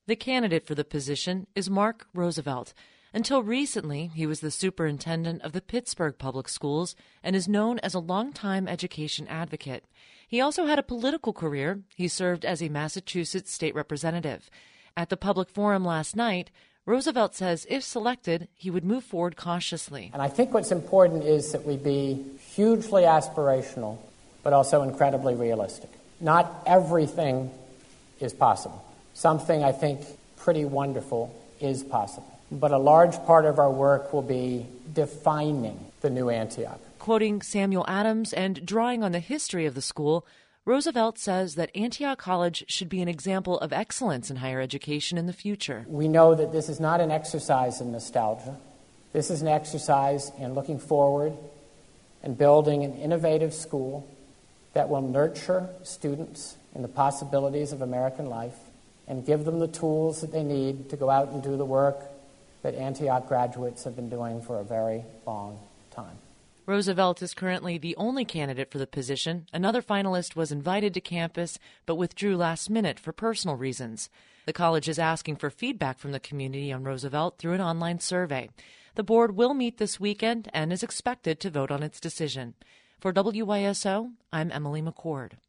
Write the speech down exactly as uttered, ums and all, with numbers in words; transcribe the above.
The candidate for the position is Mark Roosevelt. Until recently, he was the superintendent of the Pittsburgh Public Schools and is known as a longtime education advocate. He also had a political career. He served as a Massachusetts state representative. At the public forum last night, Roosevelt says if selected, he would move forward cautiously. And I think what's important is that we be hugely aspirational, but also incredibly realistic. Not everything is possible. Something I think pretty wonderful is possible. But a large part of our work will be defining the new Antioch. Quoting Samuel Adams and drawing on the history of the school, Roosevelt says that Antioch College should be an example of excellence in higher education in the future. We know that this is not an exercise in nostalgia. This is an exercise in looking forward and building an innovative school that will nurture students in the possibilities of American life and give them the tools that they need to go out and do the work that Antioch graduates have been doing for a very long time. Roosevelt is currently the only candidate for the position. Another finalist was invited to campus but withdrew last minute for personal reasons. The college is asking for feedback from the community on Roosevelt through an online survey. The board will meet this weekend and is expected to vote on its decision. For W Y S O, I'm Emily McCord.